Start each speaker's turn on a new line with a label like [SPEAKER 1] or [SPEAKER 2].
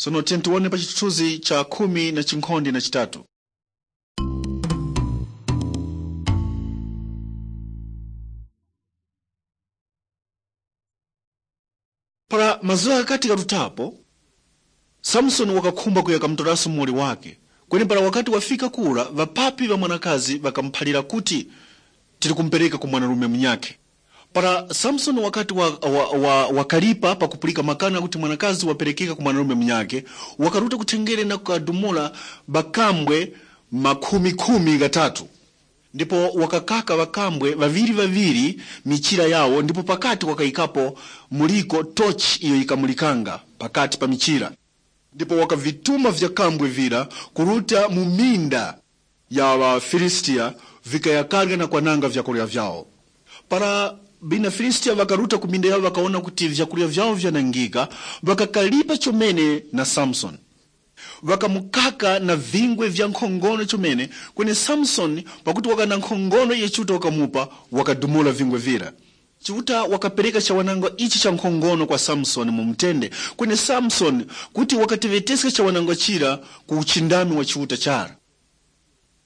[SPEAKER 1] Sono tione pa chithunzi cha 13. Para mazuwa akati katutapo, Samson wakakhumba kuyaka mtoraso muli wake. Kweni para wakati wafika kula, vapapi va mwanakazi vakamphalira kuti tiri kumpereka kwa mwanarume mnyake. Para Samson wakati wakalipa pa kupulika makana kuti mwanakazi waperekeka kwa mwanarume mnyake, wakaruta kutengere na kukadumula bakambwe 10,000. Ndipo wakakaka bakambwe vaviri michira yawo, ndipo pakati wakaikapo muliko torch iyo ikamulikanga pakati pa michira. Ndipo wakavituma vya kambwe vira kuruta muminda ya Wafilistia vikayakarga na kwananga vyakulia vyao. Para bina Filistia vakaruta kuminda yao wakaona kuti vyakulia vyao vyanangika, wakakalipa chomene na Samson. Wakamukaka na vingwe vya nkhongono chomene, kwenye Samson pakuti wakana nkhongono yechuta wakamupa, wakadumula vingwe vira. Chiuta wakapereka cha wanangwa ichi cha nkhongono kwa Samson mumtende, kwenye Samson kuti wakatevetesika cha wanangwa chira kuuchindami wa chiuta chara.